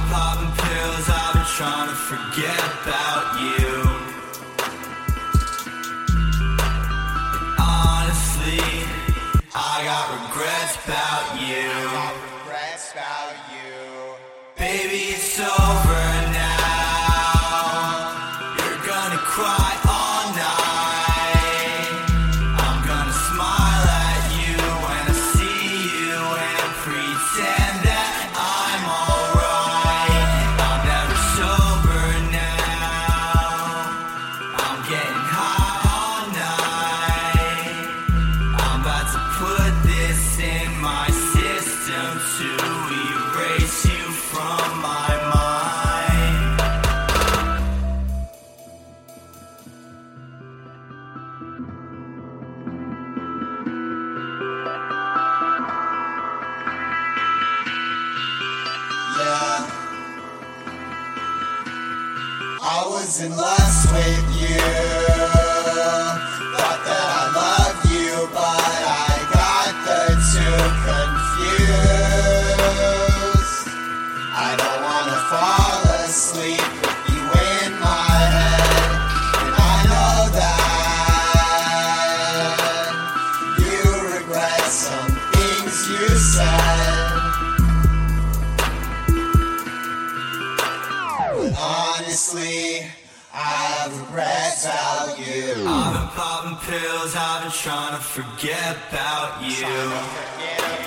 popping pills, I've been trying to forget about you. Honestly, I got regrets about you. Baby, it's over now. You're gonna cry all night. I'm gonna smile at you when I see you and pretend that I'm alright. I'm never sober now. I'm getting high all night. I'm about to put this in my system to erase you from my mind. Yeah, I was in lust with you. Thought that I loved you, but I got the two confused. I don't wanna fall asleep with you in my head, and I know that you regret some things you said. But honestly, I have regrets about you. I've been popping pills, I've been trying to forget about you.